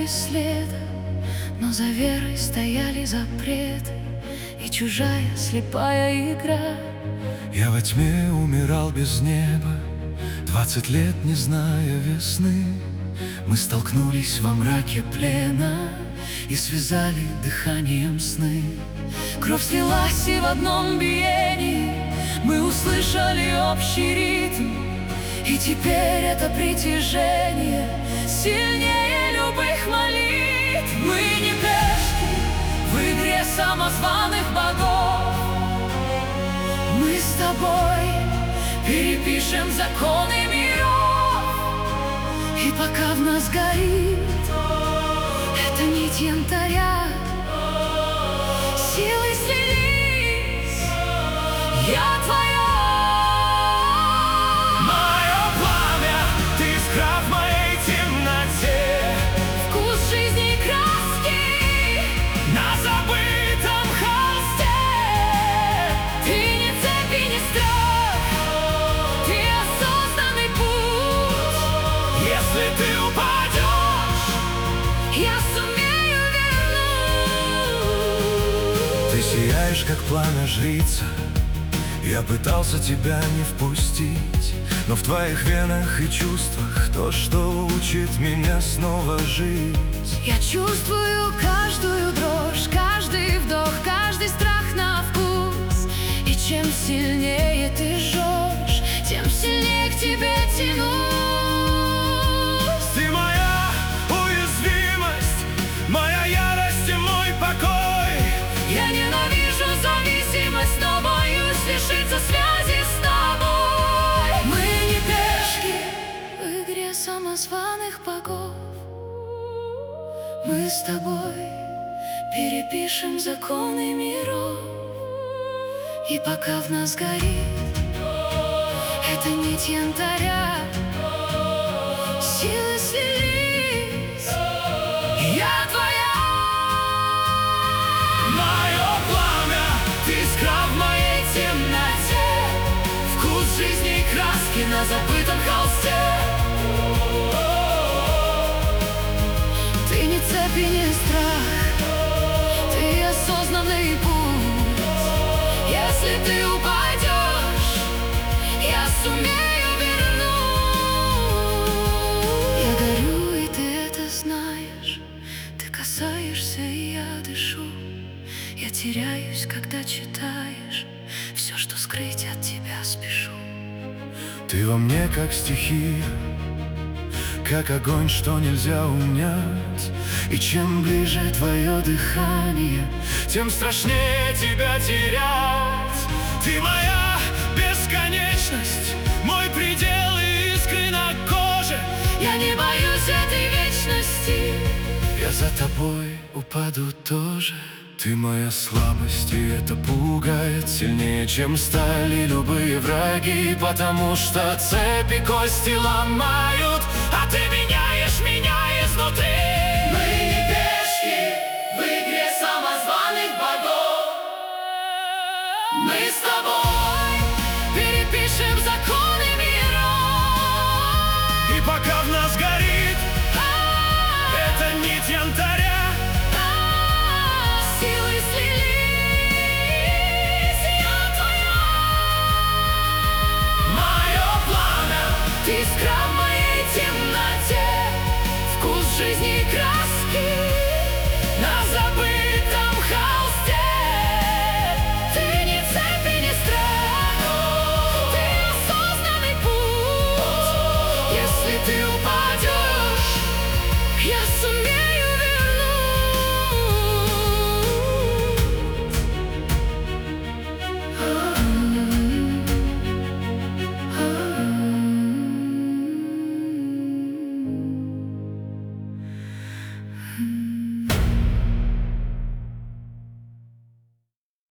без следа, но за верой стояли запреты и чужая слепая игра. Я во тьме умирал без неба, 20 лет не зная весны. Мы столкнулись во мраке плена и связали дыханием сны. Кровь слилась, и в одном биении мы услышали общий ритм. И теперь это притяжение сильнее любых молитв. Мы не пешки в игре самозваных богов. Мы с тобой перепишем законы миров. И пока в нас горит эта нить янтаря, силы слились, я твоя. Мое пламя, ты искра в моей темноте, Вкус жизни и краски на забытом холсте. ты не цепь и не страх, ты осознанный путь. Если ты упадешь, Я сумею вернуть. ты сияешь, как пламя жрица. Я пытался тебя не впустить, но в твоих венах и чувствах то, что учит меня снова жить. Я чувствую каждую дрожь, каждый вдох, каждый страх на вкус. И чем сильнее ты жжешь, тем сильнее к тебе тянусь. Ты моя уязвимость, моя ярость и мой покой. Я ненавижу зависимость, но боюсь лишиться связи с тобой. Мы не пешки в игре самозваных богов. Мы с тобой перепишем законы миров. И пока в нас горит эта нить янтаря, силы слились, я твоя. Мое пламя, ты искра в моей темноте, вкус жизни и краски на забытом холсте. Ты не цепь и не страх, ты осознанный путь. Если ты упадешь, я сумею вернуть. Я горю, и ты это знаешь. Ты касаешься, и я дышу. Я теряюсь, когда читаешь. Все, что скрыть от тебя, спешу. Ты во мне как стихия, как огонь, что нельзя унять. И чем ближе твое дыхание, тем страшнее тебя терять. Ты моя бесконечность, мой предел и искры на коже. Я не боюсь этой вечности. Я за тобой упаду тоже. Ты моя слабость, и это пугает сильнее, чем стали любые враги. Потому что цепи кости ломают, а ты меняешь меня изнутри. Мы не пешки в игре самозваных богов. Мы с тобой перепишем законы миров. И пока в нас горит эта нить янтаря, Силы слились, я твоя. мое пламя, Ты искра в моей темноте, вкус жизни и краски на забытом холсте. Ты не цепь и не страх, ты осознанный путь. Если ты упадешь, я сумею вернуть.